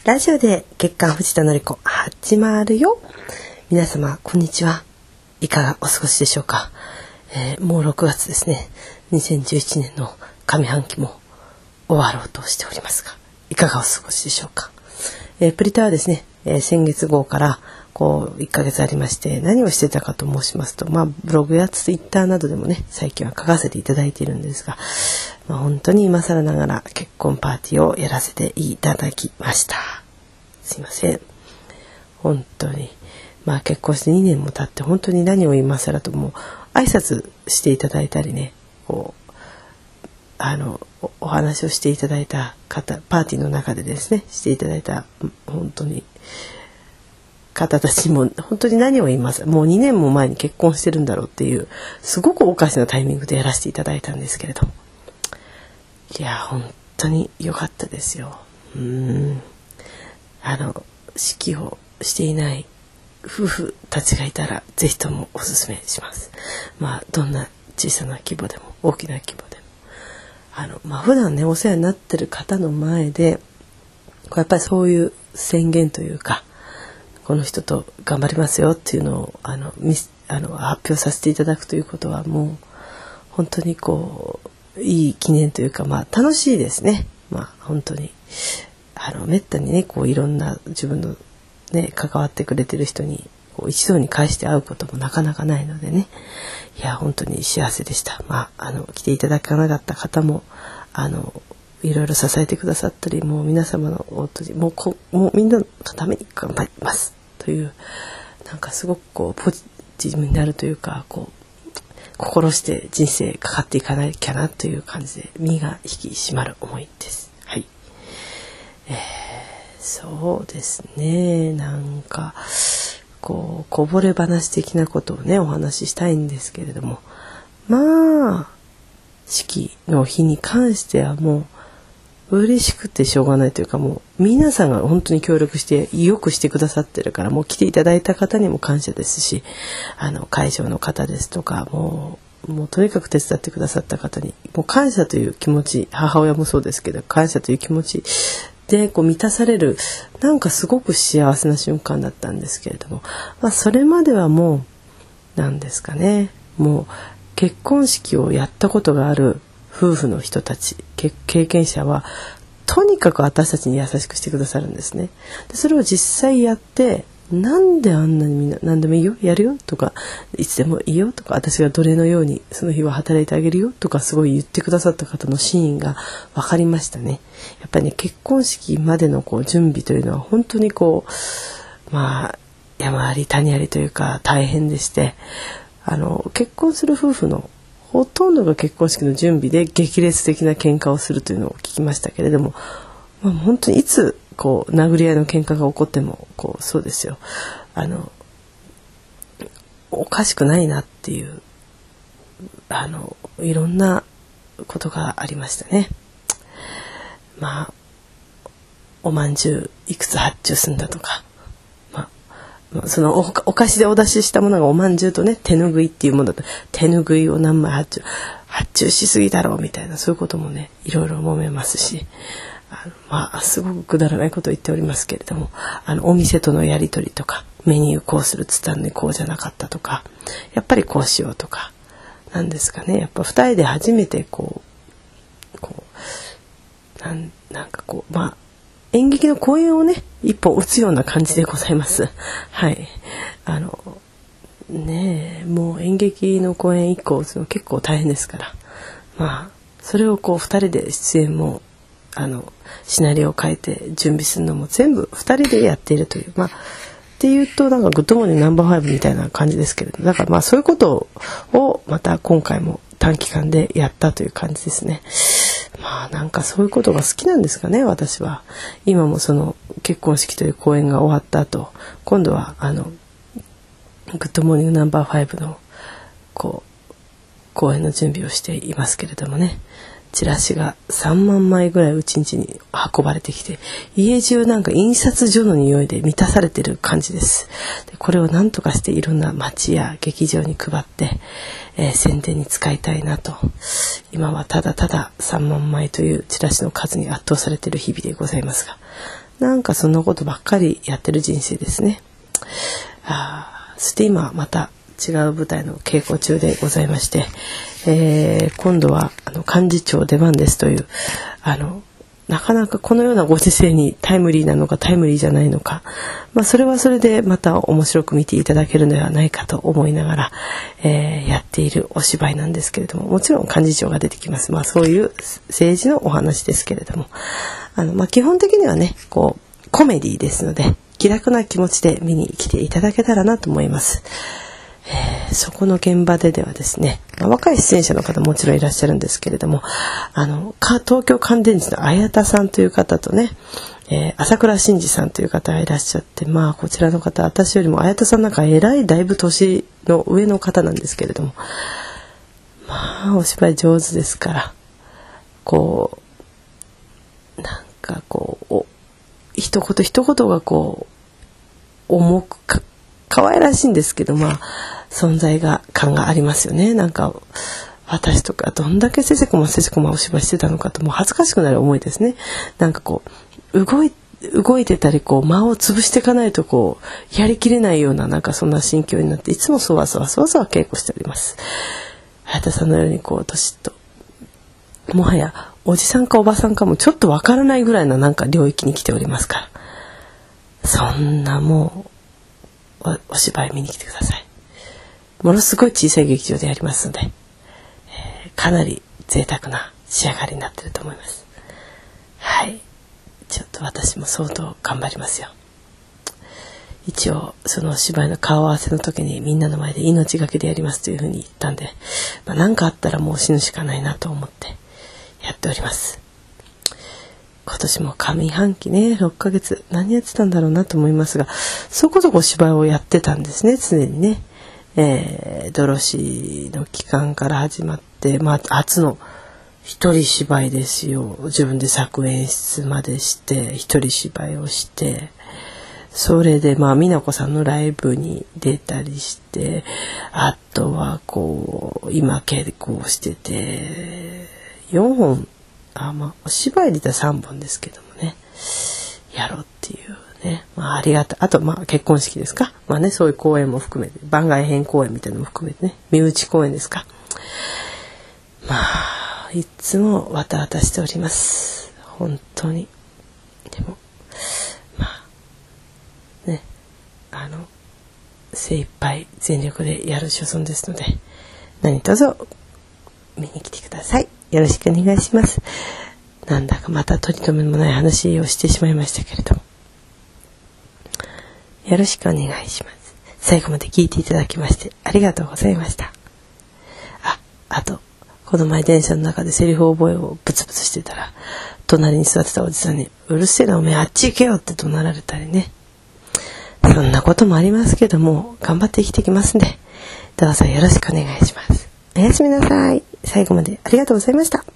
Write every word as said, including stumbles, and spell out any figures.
ラジオで月刊藤田紀子始まるよ。皆様こんにちは。いかがお過ごしでしょうか。えー、もうろくがつですね。にせんじゅういちねんの上半期も終わろうとしておりますが、いかがお過ごしでしょうか。えー、プリタはですね、えー、先月号からこういっかげつありまして、何をしてたかと申しますと、まあブログやツイッターなどでもね最近は書かせていただいているんですが、まあ、本当に今更ながら結婚パーティーをやらせていただきました。すいません。本当にまあ結婚してにねんも経って本当に何を今更とも挨拶していただいたりね、こうあの お, お話をしていただいた方、パーティーの中でですねしていただいた本当に方たちも本当に何を言います、もうにねんも前に結婚してるんだろうっていうすごくおかしなタイミングでやらせていただいたんですけれども、いや本当に良かったですよ。うーんあの式をしていない夫婦たちがいたらぜひともおすすめします。まあどんな小さな規模でも大きな規模でもあの、まあ、普段ねお世話になってる方の前でこうやっぱりそういう宣言というか、この人と頑張りますよっていうのをあのミスあの発表させていただくということはもう本当にこういい記念というか、まあ楽しいですね。まあ本当にあのめったにねこういろんな自分のね関わってくれてる人にこう一堂に会して会うこともなかなかないのでね、いや本当に幸せでした。まああの来ていただかなかった方もあのいろいろ支えてくださったり、もう皆様のおとじもうこもうみんなのために頑張りますという、なんかすごくこうポジティブになるというか、こう心して人生かかっていかなきゃなという感じで身が引き締まる思いです。はい。えー、そうですね。なんかこうこぼれ話的なことをねお話ししたいんですけれども、まあ式の日に関してはもう嬉しくてしょうがないというか、もう皆さんが本当に協力してよくしてくださってるから、もう来ていただいた方にも感謝ですし、あの会場の方ですとか、もうもうとにかく手伝ってくださった方にもう感謝という気持ち、母親もそうですけど感謝という気持ちでこう満たされる、なんかすごく幸せな瞬間だったんですけれども、まあそれまではもうなんですかね、もう結婚式をやったことがある夫婦の人たち、経験者はとにかく私たちに優しくしてくださるんですね。でそれを実際やって、なんであんなにみんな何でもいいよやるよとか、いつでもいいよとか、私が奴隷のようにその日は働いてあげるよとかすごい言ってくださった方の真意が分かりましたね。やっぱりね結婚式までのこう準備というのは本当にこうまあ山あり谷ありというか大変でして、あの結婚する夫婦のほとんどが結婚式の準備で激烈的な喧嘩をするというのを聞きましたけれども、まあ、本当にいつこう殴り合いの喧嘩が起こってもこうそうですよ、あのおかしくないなっていうあのいろんなことがありましたね。まあおまんじゅういくつ発注するんだとか、その お, お菓子でお出ししたものがおまんじゅうとね手ぬぐいっていうものだと、手ぬぐいを何枚発注発注しすぎだろうみたいな、そういうこともねいろいろ揉めますし、あのまあすごくくだらないことを言っておりますけれども、あのお店とのやり取りとか、メニューこうするっつったんでこうじゃなかったとか、やっぱりこうしようとか、なんですかね、やっぱふたりで初めてこうこう な, んなんかこうまあ演劇の公演をね一本打つような感じでございます。はい、あのねえもう演劇の公演いっこ打つの結構大変ですから、まあそれをこうふたりで出演もあのシナリオを変えて準備するのも全部ふたりでやっているという、まあっていうとなんかグッドモーニングナンバーファイブみたいな感じですけれど、だからまあそういうことをまた今回も短期間でやったという感じですね。まあなんかそういうことが好きなんですかね、私は。今もその結婚式という公演が終わった後、今度はあのグッドモーニングナンバーファイブのこう公演の準備をしていますけれどもね、チラシがさんまんまいぐらいうちんちに運ばれてきて、家中なんか印刷所の匂いで満たされてる感じです。でこれを何とかしていろんな町や劇場に配って、えー、宣伝に使いたいなと、今はただたださんまんまいというチラシの数に圧倒されている日々でございますが、 なんかそんなことばっかりやってる人生ですね。あそして今また違う舞台の稽古中でございまして、えー、今度はあの幹事長出番ですという、あのなかなかこのようなご時世にタイムリーなのかタイムリーじゃないのか、まあ、それはそれでまた面白く見ていただけるのではないかと思いながら、えー、やっているお芝居なんですけれども、もちろん幹事長が出てきます。まあ、そういう政治のお話ですけれども、あの、まあ、基本的にはねこうコメディですので、気楽な気持ちで見に来ていただけたらなと思います。えー、そこの現場でではですね、まあ、若い出演者の方もちろんいらっしゃるんですけれども、あの東京乾電池の綾田さんという方とね、えー、朝倉真司さんという方がいらっしゃって、まあこちらの方、私よりも綾田さんなんかえらいだいぶ年の上の方なんですけれども、まあお芝居上手ですから、こうなんかこう一言一言がこう重くか可愛らしいんですけど、まあ存在が感がありますよね。なんか私とかどんだけせせこませせこまお芝居してたのかと、もう恥ずかしくなる思いですね。なんかこう動い動いてたり、こう間を潰していかないとこうやりきれないような、なんかそんな心境になって、いつもそわそわそわそわ稽古しております。早田さんのようにこう年ともはやおじさんかおばさんかもちょっとわからないぐらいのなんか領域に来ておりますから、そんなもう お, お芝居見に来てください。ものすごい小さい劇場でやりますので、えー、かなり贅沢な仕上がりになっていると思います。はい、ちょっと私も相当頑張りますよ。一応その芝居の顔合わせの時にみんなの前で命がけでやりますというふうに言ったんで、まあ、何かあったらもう死ぬしかないなと思ってやっております。今年も上半期ねろっかげつ何やってたんだろうなと思いますが、そこそこ芝居をやってたんですね、常にね。えー、ドロシーの期間から始まって、まあ初の一人芝居ですよ。自分で作演出までして一人芝居をして、それでまあ美奈子さんのライブに出たりして、あとはこう今稽古をしててよんほん、あまあお芝居で言ったらさんぼんですけどもね、やろうっていうね、まあありがたい。あとまあ結婚式ですか、まあね、そういう公演も含めて番外編公演みたいなのも含めてね、身内公演ですか、まあいつもわたわたしております、本当に。でもまあね、あの精一杯全力でやる所存ですので、何卒見に来てください。よろしくお願いします。なんだかまた取り留めもない話をしてしまいましたけれども、よろしくお願いします。最後まで聞いていただきましてありがとうございました。あ、あとこの前電車の中でセリフ覚えをブツブツしてたら、隣に座ってたおじさんにうるせえなおめえあっち行けよって怒鳴られたりね、そんなこともありますけども、頑張って生きてきますんで、どうぞよろしくお願いします。おやすみなさい。最後までありがとうございました。